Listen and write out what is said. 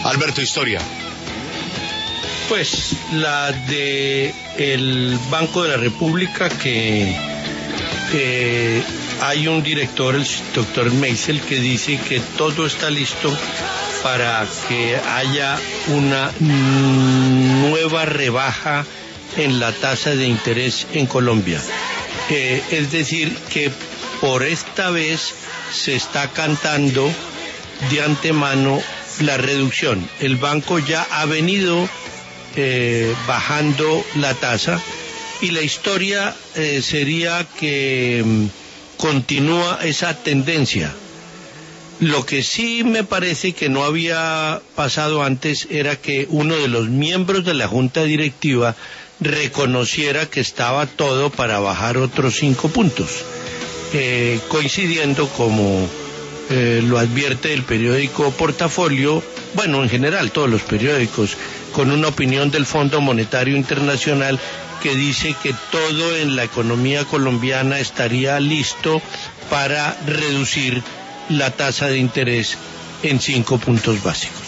Alberto, historia. Pues la de el Banco de la República, que hay un director, el doctor Meisel, que dice que todo está listo para que haya una nueva rebaja en la tasa de interés en Colombia. Es decir, que por esta vez se está cantando de antemano la reducción. El banco ya ha venido bajando la tasa y la historia sería que continúa esa tendencia. Lo que sí me parece que no había pasado antes era que uno de los miembros de la junta directiva reconociera que estaba todo para bajar otros 5 puntos, coincidiendo, como lo advierte el periódico Portafolio, bueno, en general todos los periódicos, con una opinión del Fondo Monetario Internacional que dice que todo en la economía colombiana estaría listo para reducir la tasa de interés en 5 puntos básicos.